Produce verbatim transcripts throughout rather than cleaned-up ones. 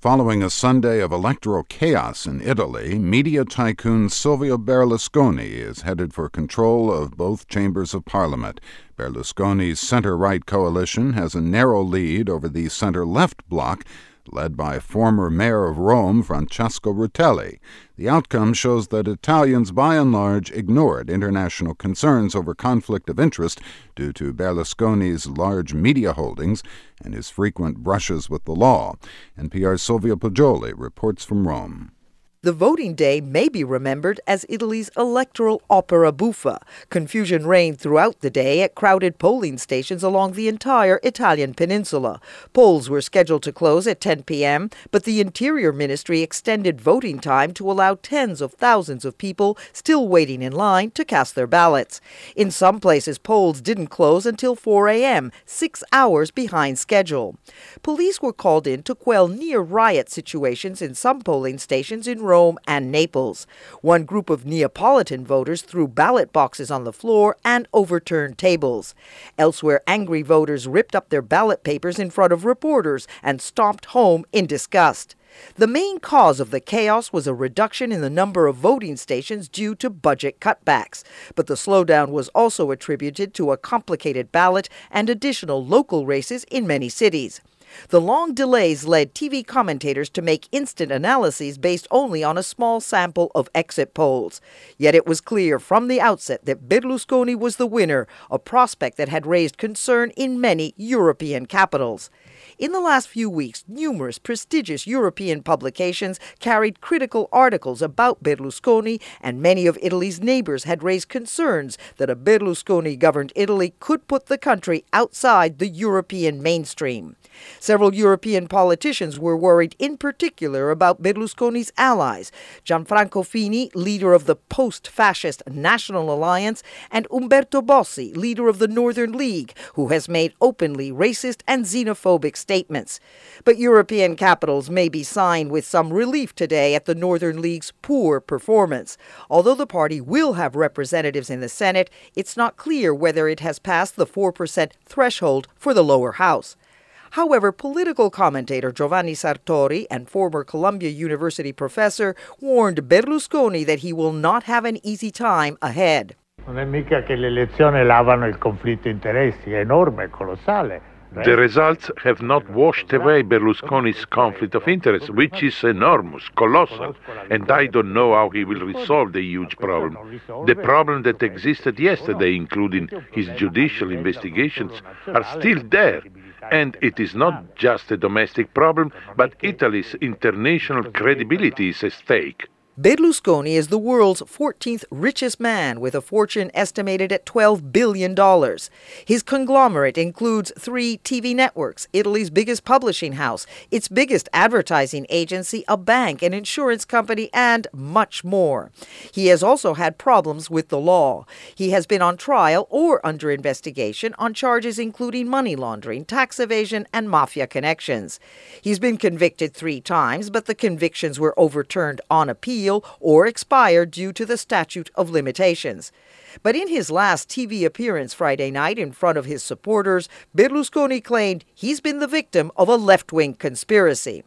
Following a Sunday of electoral chaos in Italy, media tycoon Silvio Berlusconi is headed for control of both chambers of parliament. Berlusconi's center-right coalition has a narrow lead over the center-left bloc, led by former mayor of Rome, Francesco Rutelli. The outcome shows that Italians, by and large, ignored international concerns over conflict of interest due to Berlusconi's large media holdings and his frequent brushes with the law. N P R's Silvia Poggioli reports from Rome. The voting day may be remembered as Italy's electoral opera buffa. Confusion reigned throughout the day at crowded polling stations along the entire Italian peninsula. Polls were scheduled to close at ten p.m., but the Interior Ministry extended voting time to allow tens of thousands of people still waiting in line to cast their ballots. In some places, polls didn't close until four a.m., six hours behind schedule. Police were called in to quell near-riot situations in some polling stations in Rome and Naples. One group of Neapolitan voters threw ballot boxes on the floor and overturned tables. Elsewhere, angry voters ripped up their ballot papers in front of reporters and stomped home in disgust. The main cause of the chaos was a reduction in the number of voting stations due to budget cutbacks. But the slowdown was also attributed to a complicated ballot and additional local races in many cities. The long delays led T V commentators to make instant analyses based only on a small sample of exit polls. Yet it was clear from the outset that Berlusconi was the winner, a prospect that had raised concern in many European capitals. In the last few weeks, numerous prestigious European publications carried critical articles about Berlusconi, and many of Italy's neighbors had raised concerns that a Berlusconi-governed Italy could put the country outside the European mainstream. Several European politicians were worried in particular about Berlusconi's allies, Gianfranco Fini, leader of the post-fascist National Alliance, and Umberto Bossi, leader of the Northern League, who has made openly racist and xenophobic statements. But European capitals may be signed with some relief today at the Northern League's poor performance. Although the party will have representatives in the Senate, it's not clear whether it has passed the four percent threshold for the lower house. However, political commentator Giovanni Sartori and former Columbia University professor warned Berlusconi that he will not have an easy time ahead. Non è mica che le elezioni lavano il conflitto interessi, è enorme, colossale. The results have not washed away Berlusconi's conflict of interest, which is enormous, colossal, and I don't know how he will resolve the huge problem. The problem that existed yesterday, including his judicial investigations, are still there. And it is not just a domestic problem, but Italy's international credibility is at stake. Berlusconi is the world's fourteenth richest man, with a fortune estimated at twelve billion dollars. His conglomerate includes three T V networks, Italy's biggest publishing house, its biggest advertising agency, a bank, an insurance company, and much more. He has also had problems with the law. He has been on trial or under investigation on charges including money laundering, tax evasion, and mafia connections. He's been convicted three times, but the convictions were overturned on appeal or expired due to the statute of limitations. But in his last T V appearance Friday night in front of his supporters, Berlusconi claimed he's been the victim of a left-wing conspiracy.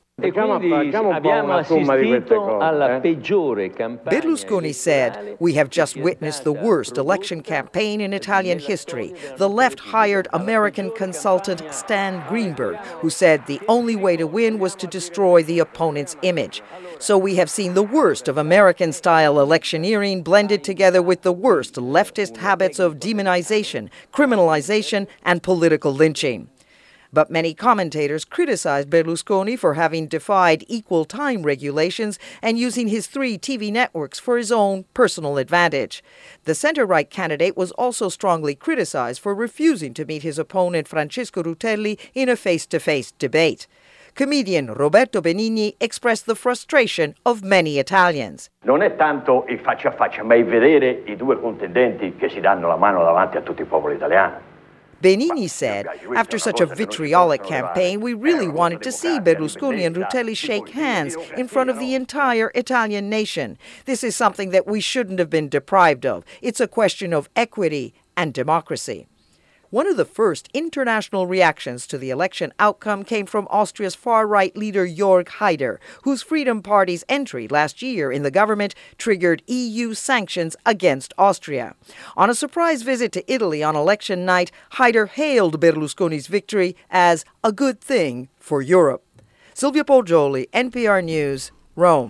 Berlusconi said, "We have just witnessed the worst election campaign in Italian history." The left hired American consultant Stan Greenberg, who said the only way to win was to destroy the opponent's image. So we have seen the worst of American-style electioneering blended together with the worst leftist habits of demonization, criminalization, and political lynching. But many commentators criticized Berlusconi for having defied equal time regulations and using his three T V networks for his own personal advantage. The center-right candidate was also strongly criticized for refusing to meet his opponent Francesco Rutelli in a face-to-face debate. Comedian Roberto Benigni expressed the frustration of many Italians. Non è tanto il faccia a faccia, ma il vedere i due contendenti che si danno la mano davanti a tutto il popolo italiano. Benigni said, after such a vitriolic campaign, we really wanted to see Berlusconi and Rutelli shake hands in front of the entire Italian nation. This is something that we shouldn't have been deprived of. It's a question of equity and democracy. One of the first international reactions to the election outcome came from Austria's far-right leader Jörg Haider, whose Freedom Party's entry last year in the government triggered E U sanctions against Austria. On a surprise visit to Italy on election night, Haider hailed Berlusconi's victory as a good thing for Europe. Silvia Poggioli, N P R News, Rome.